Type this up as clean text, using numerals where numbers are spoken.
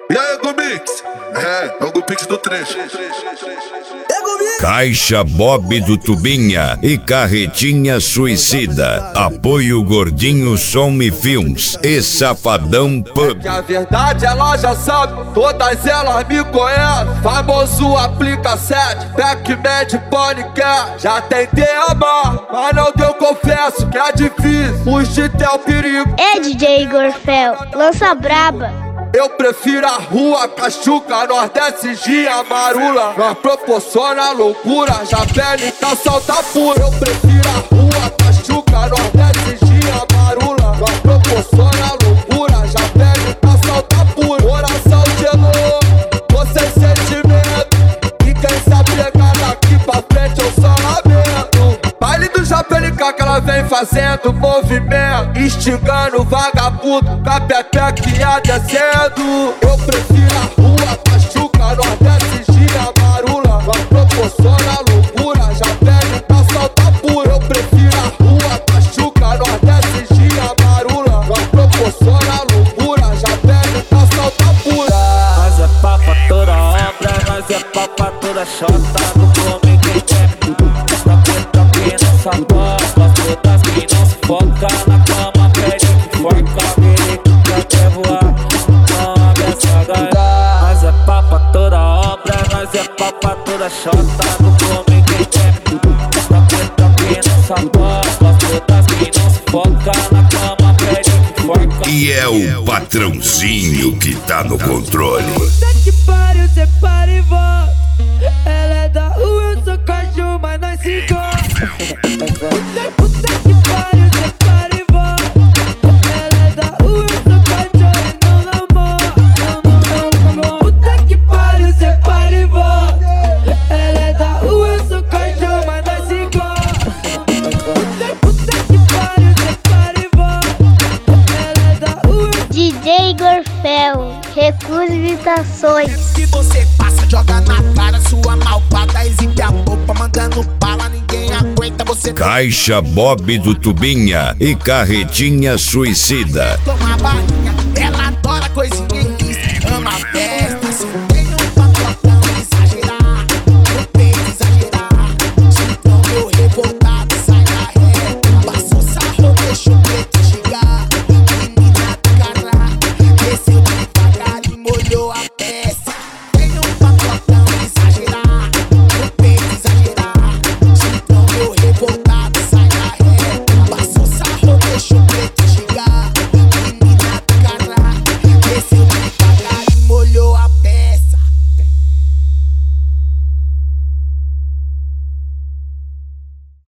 E aí, Gomix? É o Gomix do trecho. Caixa Bob do Tubinha e Carretinha Suicida. Apoio Gordinho Som e Filmes e Safadão Pub. Que a verdade ela já sabe, todas elas me conhecem. Famoso aplica 7, Pac-Man Panicat. Já tentei amar, mas não deu, confesso que é difícil. Fugir até o perigo. É DJ Igor Fel, lança braba. Eu prefiro a rua, Cachuca, Nordeste, Gia, Marula. Nós proporciona loucura, já pele tá solta pura. Eu prefiro a rua, Cachuca, Nordeste, Gia, Marula. Nós proporciona loucura, já pele tá solta pura. Coração gelou, tô sem sentimento. E quem sabe pegar daqui pra frente eu só lamento. Baile do Japelica que ela vem fazendo movimento, instigando vagabundo, com a pepequinha descendo. Eu prefiro a rua, Cachuca, Nordeste, Gia, Marula. Nós proporciona loucura, já pele tá solta pura. Eu prefiro a rua, Cachuca, Nordeste, Gia, Marula. Nós proporciona loucura, já pele tá solta pura. Nós é papa toda obra, nós é papa toda chota. Do come quem quer, tá preta aqui nessa bosta. Todas que não se foca na cama, pede que forca. Ele que quer voar, não abre essa gaia. Nós é papa toda obra, nós é papa toda chota. Do come quem quer, tá preta aqui nessa bosta. Todas que não se foca na cama, pede que forca. E é o patrãozinho que tá no controle. Puta que pariu, cê para e volta. Ela é da rua, eu sou cachorro, mas nós se gosta. Puta que pariu, cê para e volta. Ela é da rua, eu sou cachorro e não namora. Puta que pariu, cê para e volta. Ela é da rua, eu sou cachorro, mas nós se gosta. Puta que pariu, cê para e volta. Ela é da rua. DJ Igor Fel, recusa imitações. Que você passa, joga na cara, sua malvada, exibe a roupa, mandando bala, ninguém aguenta você. Caixa Bob do Tubinha e Carretinha Suicida. Toma balinha, ela adora coisinha.